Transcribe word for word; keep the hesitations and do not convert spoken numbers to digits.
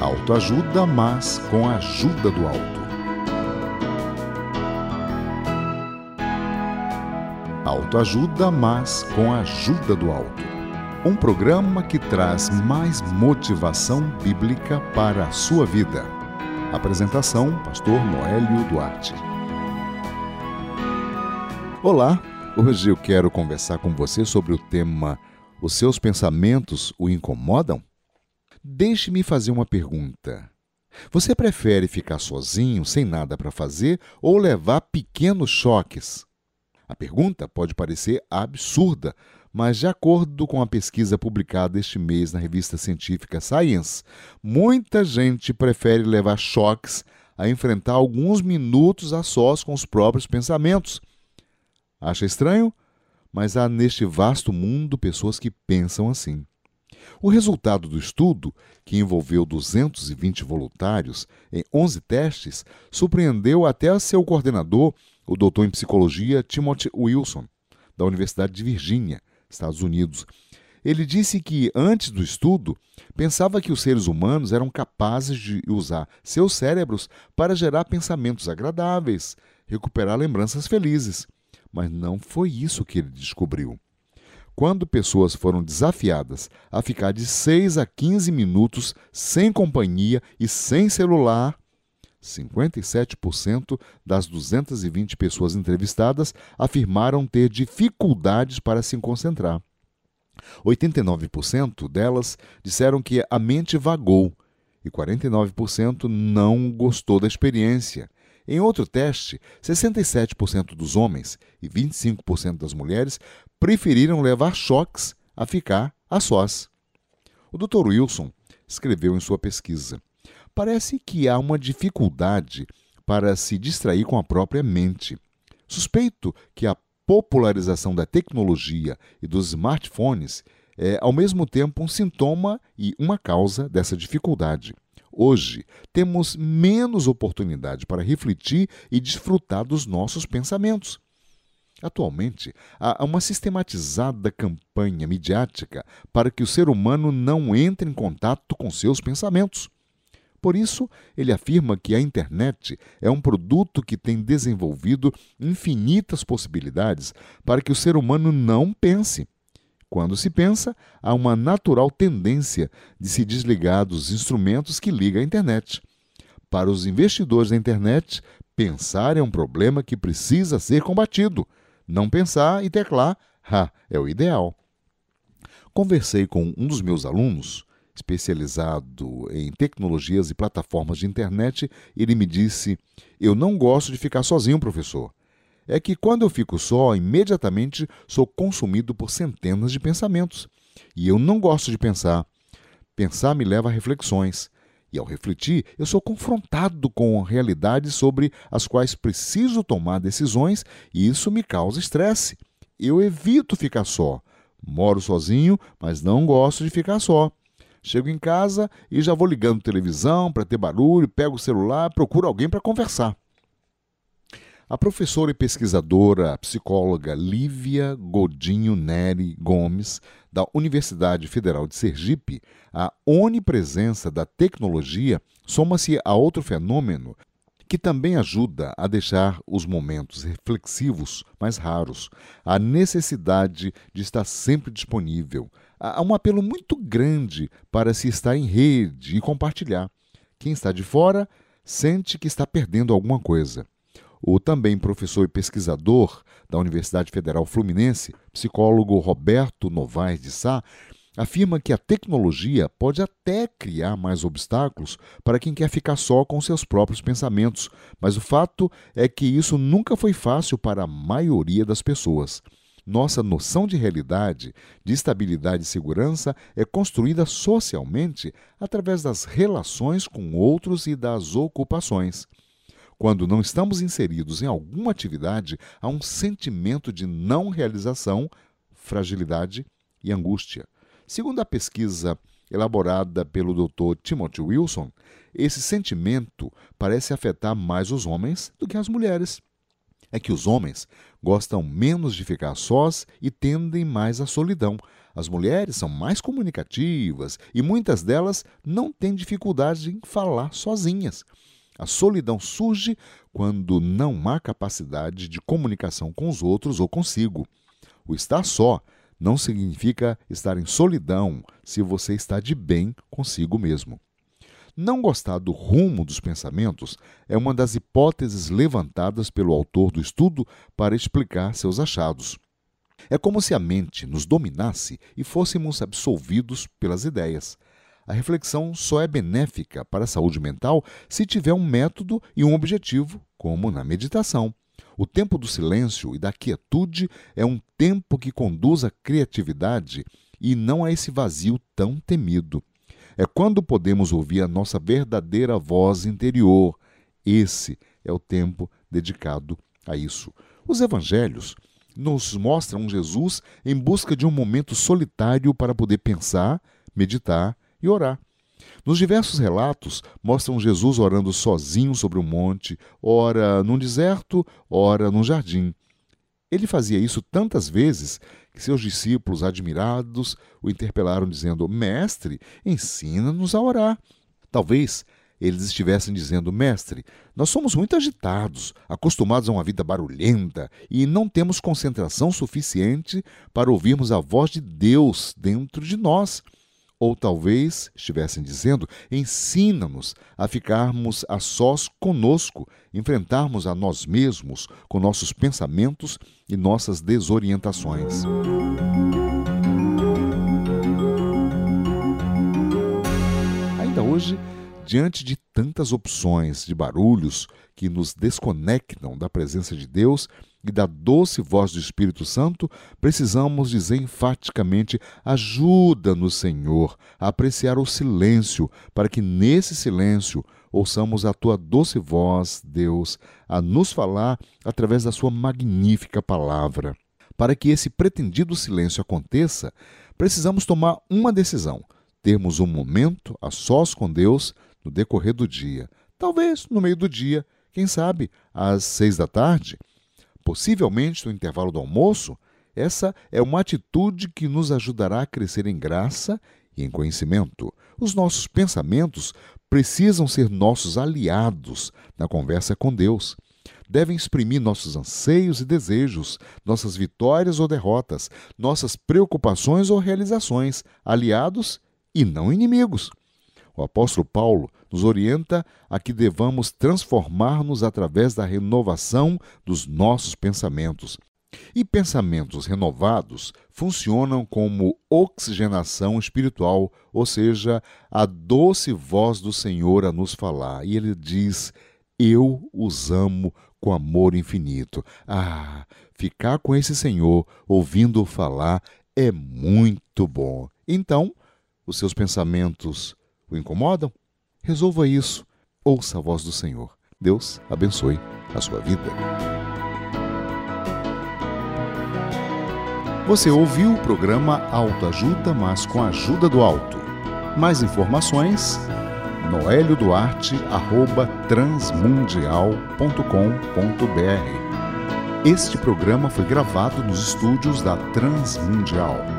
Autoajuda, mas com a ajuda do alto. Autoajuda, mas com a ajuda do alto. Um programa que traz mais motivação bíblica para a sua vida. Apresentação, pastor Noélio Duarte. Olá, hoje eu quero conversar com você sobre o tema Os seus pensamentos o incomodam? Deixe-me fazer uma pergunta. Você prefere ficar sozinho, sem nada para fazer, ou levar pequenos choques? A pergunta pode parecer absurda, mas de acordo com a pesquisa publicada este mês na revista científica Science, muita gente prefere levar choques a enfrentar alguns minutos a sós com os próprios pensamentos. Acha estranho? Mas há neste vasto mundo pessoas que pensam assim. O resultado do estudo, que envolveu duzentos e vinte voluntários em onze testes, surpreendeu até seu coordenador, o doutor em psicologia Timothy Wilson, da Universidade de Virgínia, Estados Unidos. Ele disse que, antes do estudo, pensava que os seres humanos eram capazes de usar seus cérebros para gerar pensamentos agradáveis, recuperar lembranças felizes. Mas não foi isso que ele descobriu. Quando pessoas foram desafiadas a ficar de seis a quinze minutos sem companhia e sem celular, cinquenta e sete por cento das duzentas e vinte pessoas entrevistadas afirmaram ter dificuldades para se concentrar. oitenta e nove por cento delas disseram que a mente vagou e quarenta e nove por cento não gostou da experiência. Em outro teste, sessenta e sete por cento dos homens e vinte e cinco por cento das mulheres preferiram levar choques a ficar a sós. O doutor Wilson escreveu em sua pesquisa: parece que há uma dificuldade para se distrair com a própria mente. Suspeito que a popularização da tecnologia e dos smartphones é, ao mesmo tempo, um sintoma e uma causa dessa dificuldade. Hoje, temos menos oportunidade para refletir e desfrutar dos nossos pensamentos. Atualmente, há uma sistematizada campanha midiática para que o ser humano não entre em contato com seus pensamentos. Por isso, ele afirma que a internet é um produto que tem desenvolvido infinitas possibilidades para que o ser humano não pense. Quando se pensa, há uma natural tendência de se desligar dos instrumentos que ligam à internet. Para os investidores da internet, pensar é um problema que precisa ser combatido. Não pensar e teclar, ah, é o ideal. Conversei com um dos meus alunos, especializado em tecnologias e plataformas de internet, e ele me disse: eu não gosto de ficar sozinho, professor. É que quando eu fico só, imediatamente sou consumido por centenas de pensamentos. E eu não gosto de pensar. Pensar me leva a reflexões. E ao refletir, eu sou confrontado com realidades sobre as quais preciso tomar decisões e isso me causa estresse. Eu evito ficar só. Moro sozinho, mas não gosto de ficar só. Chego em casa e já vou ligando televisão para ter barulho, pego o celular, procuro alguém para conversar. A professora e pesquisadora a psicóloga Lívia Godinho Neri Gomes, da Universidade Federal de Sergipe, a onipresença da tecnologia soma-se a outro fenômeno que também ajuda a deixar os momentos reflexivos mais raros, a necessidade de estar sempre disponível. Há um apelo muito grande para se estar em rede e compartilhar. Quem está de fora sente que está perdendo alguma coisa. O também professor e pesquisador da Universidade Federal Fluminense, psicólogo Roberto Novaes de Sá, afirma que a tecnologia pode até criar mais obstáculos para quem quer ficar só com seus próprios pensamentos, mas o fato é que isso nunca foi fácil para a maioria das pessoas. Nossa noção de realidade, de estabilidade e segurança é construída socialmente através das relações com outros e das ocupações. Quando não estamos inseridos em alguma atividade, há um sentimento de não realização, fragilidade e angústia. Segundo a pesquisa elaborada pelo doutor Timothy Wilson, esse sentimento parece afetar mais os homens do que as mulheres. é que os homens gostam menos de ficar sós e tendem mais à solidão. As mulheres são mais comunicativas e muitas delas não têm dificuldade em falar sozinhas. A solidão surge quando não há capacidade de comunicação com os outros ou consigo. O estar só não significa estar em solidão se você está de bem consigo mesmo. Não gostar do rumo dos pensamentos é uma das hipóteses levantadas pelo autor do estudo para explicar seus achados. É como se a mente nos dominasse e fôssemos absolvidos pelas ideias. A reflexão só é benéfica para a saúde mental se tiver um método e um objetivo, como na meditação. O tempo do silêncio e da quietude é um tempo que conduz à criatividade e não a esse vazio tão temido. É quando podemos ouvir a nossa verdadeira voz interior. Esse é o tempo dedicado a isso. Os evangelhos nos mostram Jesus em busca de um momento solitário para poder pensar, meditar e orar. Nos diversos relatos, mostram Jesus orando sozinho sobre um monte, ora num deserto, ora num jardim. Ele fazia isso tantas vezes que seus discípulos, admirados, o interpelaram dizendo: Mestre, ensina-nos a orar. Talvez eles estivessem dizendo: Mestre, nós somos muito agitados, acostumados a uma vida barulhenta e não temos concentração suficiente para ouvirmos a voz de Deus dentro de nós. Ou talvez estivessem dizendo: ensina-nos a ficarmos a sós conosco, enfrentarmos a nós mesmos com nossos pensamentos e nossas desorientações. Ainda hoje, diante de tantas opções de barulhos que nos desconectam da presença de Deus e da doce voz do Espírito Santo, precisamos dizer enfaticamente: ajuda-nos, Senhor, a apreciar o silêncio, para que nesse silêncio ouçamos a Tua doce voz, Deus, a nos falar através da Sua magnífica palavra. Para que esse pretendido silêncio aconteça, precisamos tomar uma decisão: termos um momento a sós com Deus no decorrer do dia. Talvez no meio do dia, quem sabe às seis da tarde. Possivelmente no intervalo do almoço. Essa é uma atitude que nos ajudará a crescer em graça e em conhecimento. Os nossos pensamentos precisam ser nossos aliados na conversa com Deus. Devem exprimir nossos anseios e desejos, nossas vitórias ou derrotas, nossas preocupações ou realizações, aliados e não inimigos. O apóstolo Paulo nos orienta a que devamos transformar-nos através da renovação dos nossos pensamentos. E pensamentos renovados funcionam como oxigenação espiritual, ou seja, a doce voz do Senhor a nos falar. E ele diz: eu os amo com amor infinito. Ah, ficar com esse Senhor, ouvindo-o falar, é muito bom. Então, os seus pensamentos o incomodam? Resolva isso. Ouça a voz do Senhor. Deus abençoe a sua vida. Você ouviu o programa Autoajuda, mas com a ajuda do alto. Mais informações, noelio duarte arroba transmundial ponto com ponto br. Este programa foi gravado nos estúdios da Transmundial.